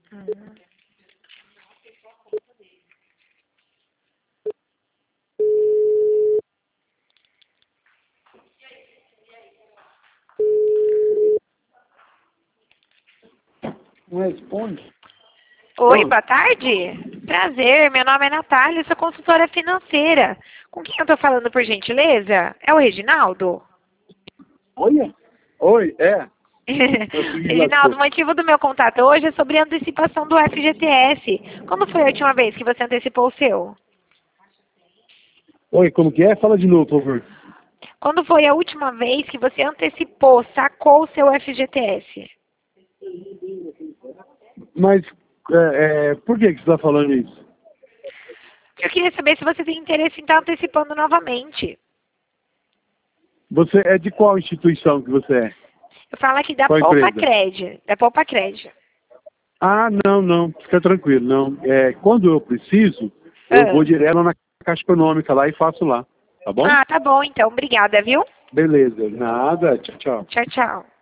Hum. Não responde? Oi, Oi. boa tarde. Prazer, meu nome é Natália, sou consultora financeira. Com quem eu tô falando, por gentileza? É o Reginaldo? Olha. Oi, é. Eu segui Reginaldo, lascou. o motivo do meu contato hoje é sobre a antecipação do FGTS. Quando foi a última vez que você antecipou o seu? Oi, como que é? Fala de novo, por favor. Quando foi a última vez que você antecipou, sacou o seu FGTS? Mas por que você está falando isso? Eu queria saber se você tem interesse em estar antecipando novamente. Você é de qual instituição que você é? Eu falo aqui da Qual Poupa empresa? Cred, da Poupa Cred. Ah, não, fica tranquilo, não. Quando eu preciso, eu Ah. vou direto na Caixa Econômica lá e faço lá, tá bom? Ah, tá bom então. Obrigada, viu? Beleza, nada, tchau, tchau. Tchau, tchau.